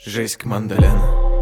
Жизнь как мандолина.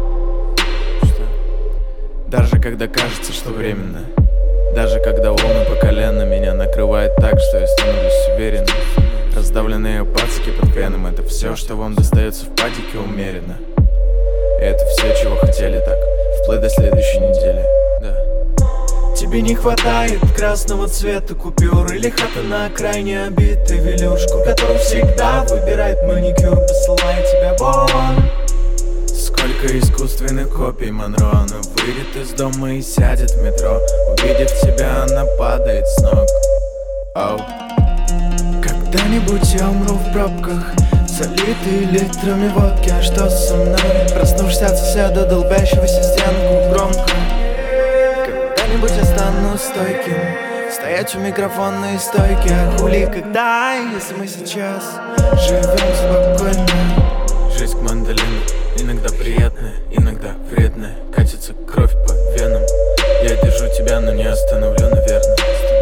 Даже когда кажется, что временно, даже когда волны по колено меня накрывает так, что я становлюсь уверенным. Раздавленные пацаки под креном — это все, что вам достается в падике умеренно. И это все, чего хотели так, вплоть до следующей недели. Да. Тебе не хватает красного цвета купюр или хата на окраине обитой велюшку, которую всегда выбирает маникюр, посылая тебя вон. Сколько искусственных копий Монро, она выйдет из дома и сядет в метро. Увидев тебя, она падает с ног. Оу. Когда-нибудь я умру в пробках, залитый литрами водки. А что со мной? Проснувшись от соседа, долбящегося стенку громко. Когда-нибудь я стану стойким, стоять у микрофонной стойки. А хули когда, если мы сейчас живем спокойно? Жизнь к мандолину. Иногда приятная, иногда вредная. Катится кровь по венам. Я держу тебя, но не остановлю, наверное.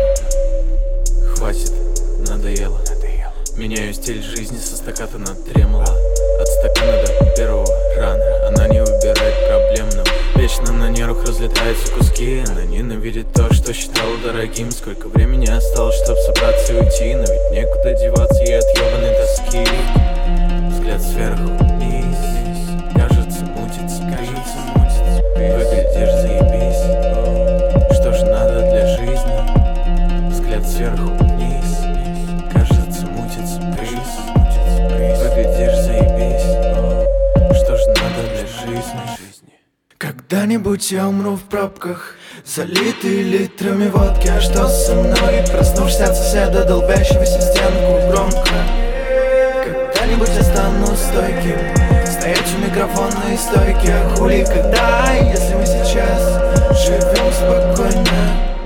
Хватит, надоело. Меняю стиль жизни со стаката на тремоло. От стакана до первого рана. Она не выбирает проблем, но вечно на нервах разлетаются куски. Она ненавидит то, что считала дорогим. Сколько времени осталось, чтоб собраться и уйти, но ведь некуда деваться ей от ебаной тоски. Взгляд сверху вниз. Кажется, мутится. Выглядишь, заебись. Что ж надо для жизни? Взгляд сверху вниз. Кажется, мутится. Выглядишь, заебись. Что ж надо для жизни? Когда-нибудь я умру в пробках, залитый литрами водки. А что со мной? Проснувшись от соседа, долбящегося стенку громко. Когда-нибудь я стану стойким, стоять у микрофонной стойки. А хули когда, если мы сейчас живем спокойно?